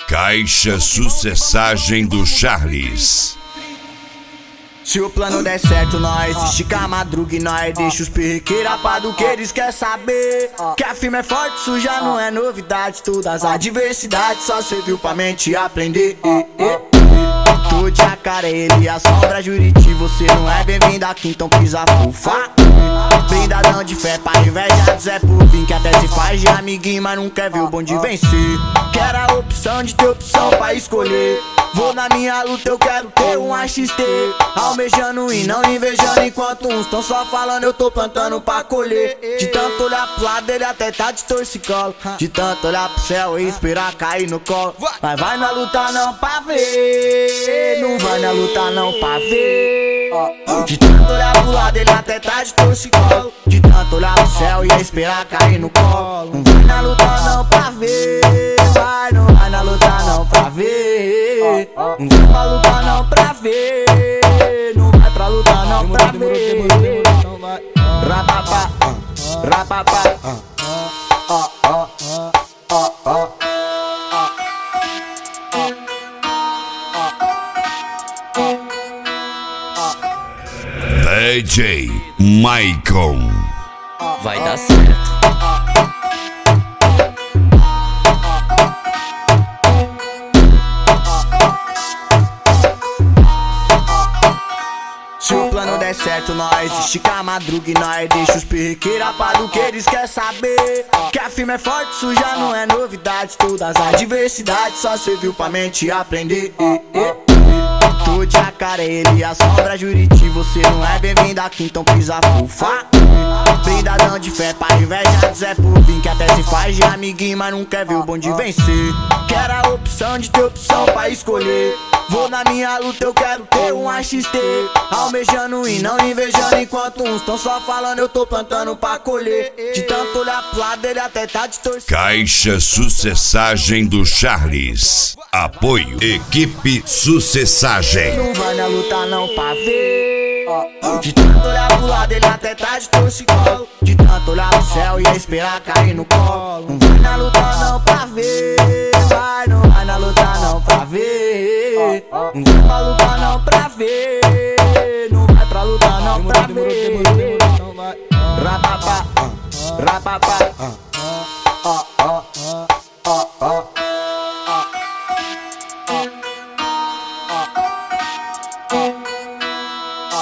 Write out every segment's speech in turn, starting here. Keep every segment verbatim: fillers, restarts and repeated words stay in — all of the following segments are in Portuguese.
Caixa Sucessagem do Charles. Se o plano der certo, nós estica a madruga e nós deixa os perrequeira pra do que eles quer saber. Que a firma é forte, isso já não é novidade. Todas as adversidades só serviu pra mente aprender. Tô de acarelho e a sombra Juriti. Você não é bem-vindo aqui, então pisa fufa. Brindadão de fé pra inveja do Zé Pupim, que até se faz de amiguinho, mas não quer ver o bonde vencer. Quero a opção de ter opção pra escolher. Vou na minha luta, eu quero ter um A X T. Almejando e não invejando, enquanto uns tão só falando, eu tô plantando pra colher. De tanto olhar pro lado, ele até tá de torcicolo. De tanto olhar pro céu e esperar cair no colo. Mas vai na luta não pra ver. Não vai na luta não pra ver. De tanto olhar pro lado, ele até tá de torcicolo. De tanto olhar pro céu e esperar cair no colo. Não vai na luta não pra ver. Vai, não vai na luta não pra ver. Não vai pra lutar não pra ver. Não vai pra lutar não pra ver. Rapapá, rapapá. Ó, ó, ó, ó. D J Maicon. Vai dar certo. Se o plano der certo, nós estica a madruga e nós deixa os perrequeira pra do que eles quer saber. Que a firma é forte, isso já não é novidade. Todas as adversidades só serviu pra mente aprender. Tô de acarelho e a sombra Juriti. Você não é bem-vindo aqui, então pisa fufa. Brindadão de fé pra inveja do Zé Pupim, que até se faz de amiguinho, mas não quer ver o bonde vencer. Quero a opção de ter opção pra escolher. Vou na minha luta, eu quero ter um A X T. Almejando e não invejando, enquanto uns tão só falando, eu tô plantando pra colher. De tanto olhar pro lado, ele até tá de torcida. Caixa Sucessagem do Charles. Apoio Equipe Sucessagem. Não vai na luta não pra ver. De tanto olhar pro lado, ele até tá de torcicolo. De tanto olhar pro céu e esperar cair no colo. Não vai na luta não pra ver. Vai, não vai na luta não pra ver. Não vai pra luta não pra ver. Não vai pra luta não pra ver. Rapapá, rapapá. Ó, ó, ó, ó.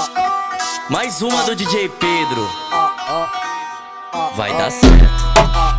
Mais uma do D J Pedro. Vai dar certo.